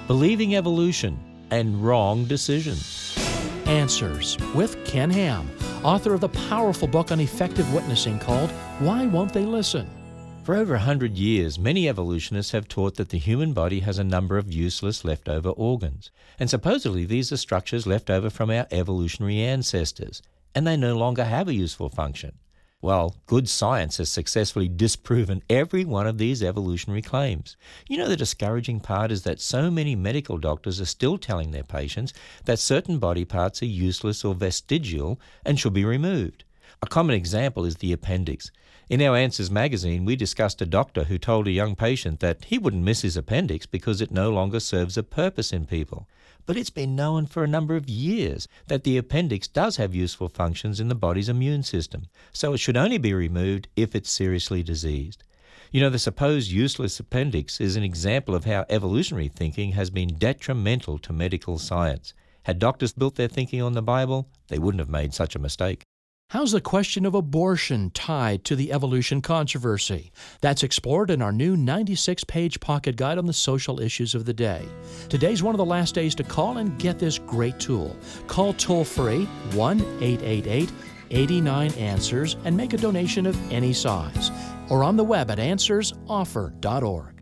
Believing Evolution and Wrong Decisions. Answers with Ken Ham, author of the powerful book on effective witnessing called Why Won't They Listen? For over 100 years, many evolutionists have taught that the human body has a number of useless leftover organs. And supposedly these are structures left over from our evolutionary ancestors, and they no longer have a useful function. Well, good science has successfully disproven every one of these evolutionary claims. You know, the discouraging part is that so many medical doctors are still telling their patients that certain body parts are useless or vestigial and should be removed. A common example is the appendix. In our Answers magazine, we discussed a doctor who told a young patient that he wouldn't miss his appendix because it no longer serves a purpose in people. But it's been known for a number of years that the appendix does have useful functions in the body's immune system, so it should only be removed if it's seriously diseased. You know, the supposed useless appendix is an example of how evolutionary thinking has been detrimental to medical science. Had doctors built their thinking on the Bible, they wouldn't have made such a mistake. How's the question of abortion tied to the evolution controversy? That's explored in our new 96-page pocket guide on the social issues of the day. Today's one of the last days to call and get this great tool. Call toll-free 1-888-89-ANSWERS and make a donation of any size. Or on the web at answersoffer.org.